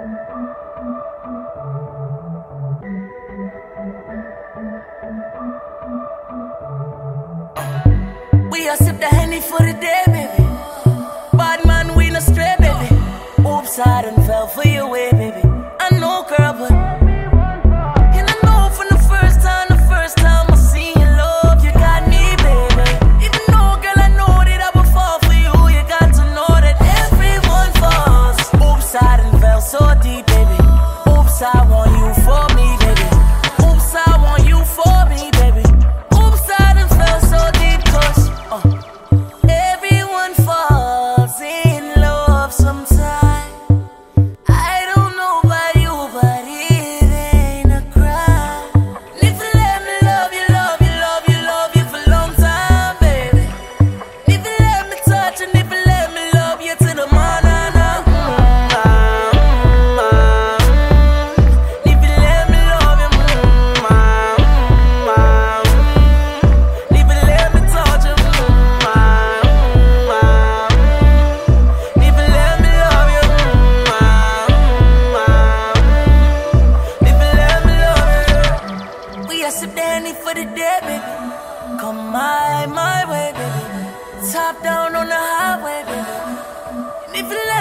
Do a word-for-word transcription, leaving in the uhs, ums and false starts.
We a sip the Henny for the day, baby. Bad man, we no stray, baby. Oops, I done fell for your way, baby. I know, girl, but and I know from the first time, the first time I seen your love, you got me, baby. Even though, girl, I know that I would fall for you, you got to know that everyone falls. Oops, I done fell so deep, baby. Oops, I want you for me, baby. Oops, I want you for me, baby. Oops, I done fell so deep, cause uh, everyone falls in love sometime. I don't know about you, but it ain't a crime. If you let me love you, love you, love you, love you for a long time, baby. If you let me touch and if you let me love you to the morning, mm, mm, mm. If you let me love you, mm, mm, mm. If you let me touch you, mm, mm, mm. If you let me love you, mm, mm, mm. If you let me love you. We a sip the Henny for the day, baby. Come my, my way, baby. Top down on the highway, baby. And if you let